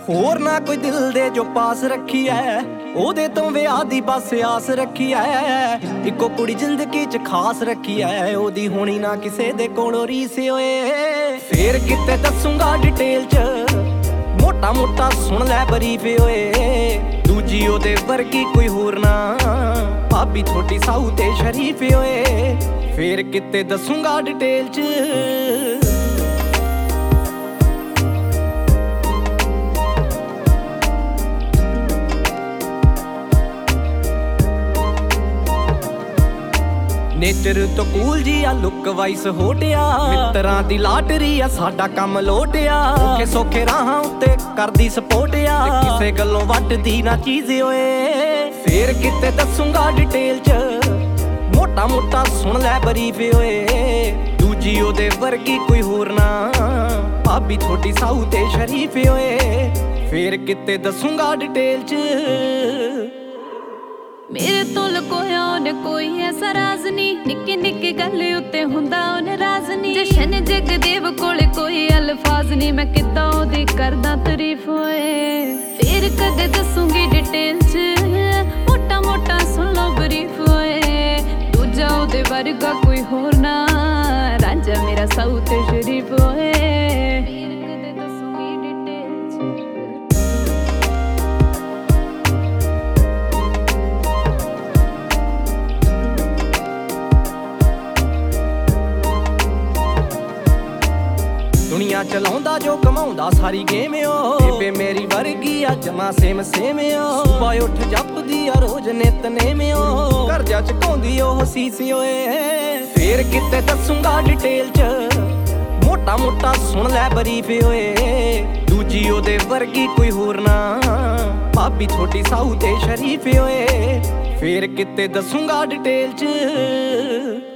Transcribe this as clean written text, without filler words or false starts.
ਹੋਰ ਨਾ ਕੋਈ ਦਿਲ ਦੇ ਜੋ ਪਾਸ ਰੱਖੀ ਐ, ਉਹਦੇ ਤੋਂ ਵਿਆਹ ਦੀ ਬਸ ਆਸ ਰੱਖੀ ਐ। ਇੱਕੋ ਕੁੜੀ ਜ਼ਿੰਦਗੀ 'ਚ ਖਾਸ ਰੱਖੀ ਐ, ਉਹਦੀ ਹੋਣੀ ਨਾ ਕਿਸੇ ਦੇ ਕੋਲੋਂ ਰੀਸ ਓਏ। ਫੇਰ ਕਿਤੇ ਦੱਸੂਗਾ ਡਿਟੇਲ 'ਚ, ਮੋਟਾ ਮੋਟਾ ਸੁਣ ਲੈ ਬਰੀਫ ਓਏ। ਦੂਜੀ ਉਹਦੇ ਵਰਗੀ ਕੋਈ ਹੋਰ ਨਾ, ਭਾਬੀ ਥੋੜੀ ਸਾਊ ਤੇ ਸ਼ਰੀਫ ਓਏ। ਫੇਰ ਕਿਤੇ ਦੱਸੂਗਾ ਡਿਟੇਲ 'ਚ। ਨੇਚਰ ਤੋਂ ਕੂਲ ਜੀ ਆ, ਲੁੱਕ ਵਾਈਸ ਹੋਟਿਆ, ਮਿੱਤਰਾਂ ਦੀ ਲਾਟਰੀ ਆ, ਸਾਡਾ ਕੰਮ ਲੋਟਿਆ। ਔਖੇ ਸੌਖੇ ਰਾਹਾਂ ਉੱਤੇ ਕਰਦੀ ਸਪੋਰਟ ਆ, ਕਿਸੇ ਗੱਲੋਂ ਵੱਟਦੀ ਨਾ ਚੀਜ਼ ਓਏ। ਫੇਰ ਕਿਤੇ ਦੱਸੂਗਾ ਡਿਟੇਲ 'ਚ, ਮੋਟਾ ਮੋਟਾ ਸੁਣ ਲੈ ਬਰੀਫ ਓਏ। ਦੂਜੀ ਉਹਦੇ ਵਰਗੀ ਕੋਈ ਹੋਰ ਨਾ, ਭਾਬੀ ਥੋੜੀ ਸਾਊ ਤੇ ਸ਼ਰੀਫ ਓਏ। ਫੇਰ ਕਿਤੇ ਦੱਸੂਗਾ ਡਿਟੇਲ 'ਚ। ਮੇਰੇ ਤੋਂ ਲੁਕੋਇਆ ਉਹਨੇ ਕੋਈ ਐਸਾ ਰਾਜ਼ ਨੀ, ਨਿੱਕੀ ਨਿੱਕੀ ਗੱਲ ਉੱਤੇ ਹੁੰਦਾ ਉਹ ਨਾਰਾਜ਼ ਨੀ। ਜਸ਼ਨ ਜਗਦੇਵ ਕੋਲੇ ਕੋਈ ਅਲਫਾਜ਼ ਨੀ, ਮੈਂ ਕਿੱਦਾਂ ਉਹਦੀ ਕਰਦਾ ਤਾਰੀਫ ਓਏ। ਫੇਰ ਕਦੇ ਦੱਸੂਗੀ ਡਿਟੇਲ 'ਚ, ਮੋਟਾ ਮੋਟਾ ਸੁਣ ਲਓ ਬਰੀਫ ਓਏ। ਦੂਜਾ ਉਹਦੇ ਵਰਗਾ ਕੋਈ ਹੋਰ ਨਾ, ਰਾਂਝਾ ਮੇਰਾ ਸਾਊ ਤੇ ਸ਼ਰੀਫ ਓਏ। ਦੁਨੀਆ ਚਲਾਉਂਦਾ ਜੋ ਕਮਾਉਂਦਾ ਸਾਰੀ ਗੇਮ ਓ, ਬੇਬੇ ਮੇਰੀ ਵਰਗੀ ਆ ਜਮਾ ਸੇਮ ਸੇਮ ਓ। ਸੁਬਹ ਉੱਠ ਜਪਦੀ ਆ ਰੋਜ਼ ਨਿਤਨੇਮ ਓ, ਕਰਜ਼ਾ ਚੁਕਾਉਂਦੀ ਉਹ ਸੀਸ ਓਏ। ਫੇਰ ਕਿਤੇ ਦੱਸੂਗਾ ਡਿਟੇਲ 'ਚ, ਮੋਟਾ ਮੋਟਾ ਸੁਣ ਲੈ ਬਰੀਫ ਓਏ। ਦੂਜੀ ਉਹਦੇ ਵਰਗੀ ਕੋਈ ਹੋਰ ਨਾ, ਭਾਬੀ ਥੋੜੀ ਸਾਊ ਤੇ ਸ਼ਰੀਫ ਓਏ। ਫੇਰ ਕਿਤੇ ਦੱਸੂਗਾ ਡਿਟੇਲ 'ਚ।